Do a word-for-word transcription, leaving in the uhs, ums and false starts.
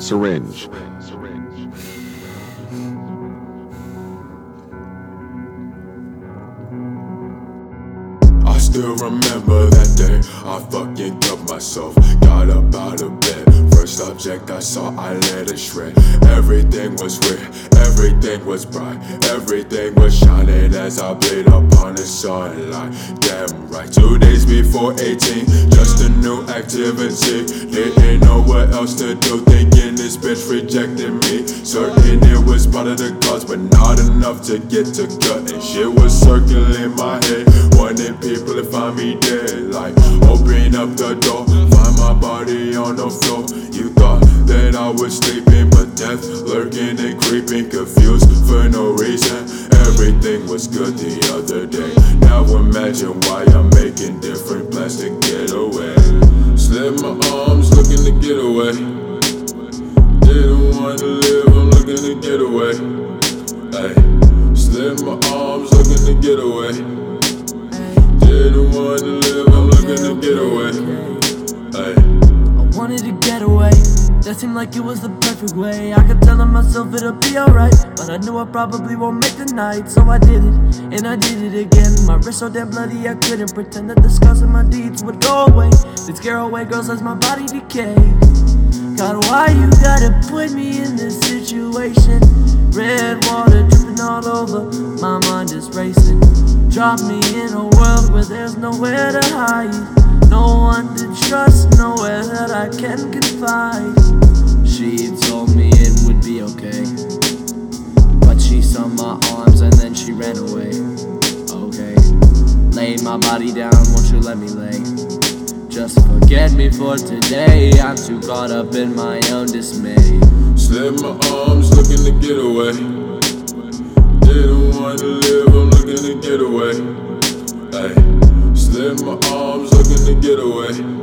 syringe. I still remember that day, I fucking cut myself. Got up out of bed, first object I saw, I let it shred. Everything was weird, everything was bright, everything was shining as I played upon the sunlight. Damn right, two days before eighteen, just a new activity. Didn't know what else to do, thinking this bitch rejected me. Certain it was part of the cause, but not enough to get to cutting. Shit was circling my head, wanting people to find me dead. Like, open up the door, find my body on the floor. You thought that I was sleeping, but death lurking and creeping, confused for no reason. Everything was good the other day. Now imagine why I'm making different plans to get away. Slip my arms, looking to get away. Didn't want to live, I'm looking to get away. Ay, slip my arms, looking to get away. Didn't want to live, I'm looking to get away. Ay. I wanted to get away, that seemed like it was the perfect way. I kept telling myself it'll be alright, but I knew I probably won't make the night. So I did it, and I did it again. My wrist so damn bloody I couldn't pretend that the scars of my deeds would go away. They'd scare away girls as my body decayed. God, why you gotta put me in this situation? Red water dripping all over, my mind is racing. Drop me in a world where there's nowhere to hide, no one to trust, nowhere that I can confide. She told me it would be okay, but she saw my arms and then she ran away. Okay, laid my body down, won't you let me lay? Just forget me for today, I'm too caught up in my own dismay. Slip my arms, looking to get away. Didn't want to live, I'm looking to get away. Ay, slip my arms, looking to get away.